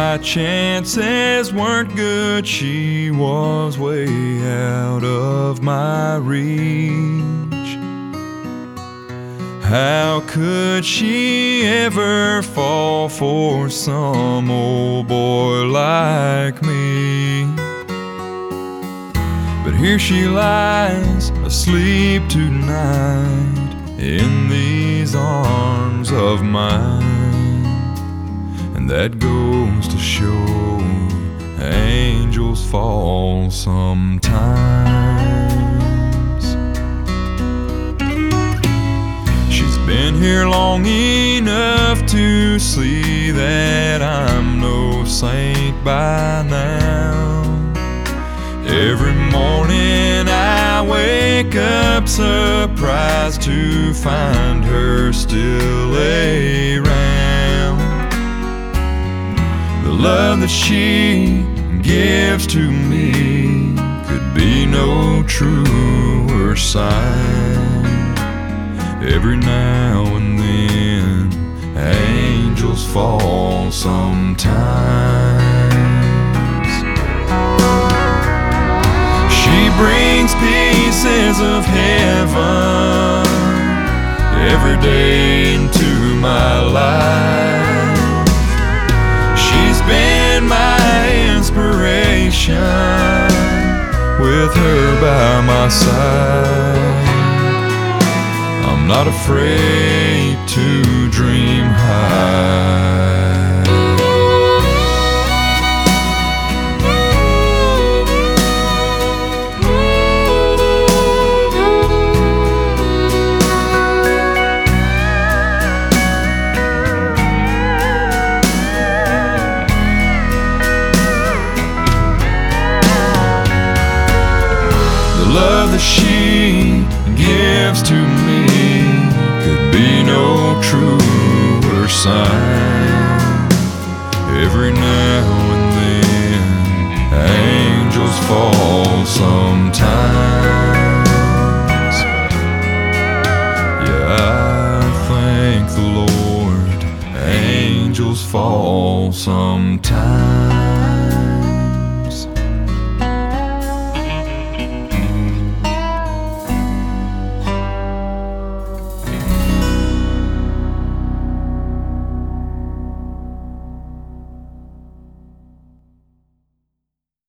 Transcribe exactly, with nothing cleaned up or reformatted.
my chances weren't good. She was way out of my reach. How could she ever fall for some old boy like me? But here she lies, asleep tonight, in these arms of mine. And that goes to show angels fall sometimes. She's been here long enough to see that I'm no saint by now. Every morning I wake up surprised to find her still around. The love that she gives to me could be no truer sign. Every now and then angels fall sometimes. She brings pieces of heaven every day into my life. She's been my inspiration, with her by my side. I'm not afraid to dream high. The love that she gives to me could be no truer sign. Every now and then angels fall sometimes. Yeah, I thank the Lord, angels fall sometimes.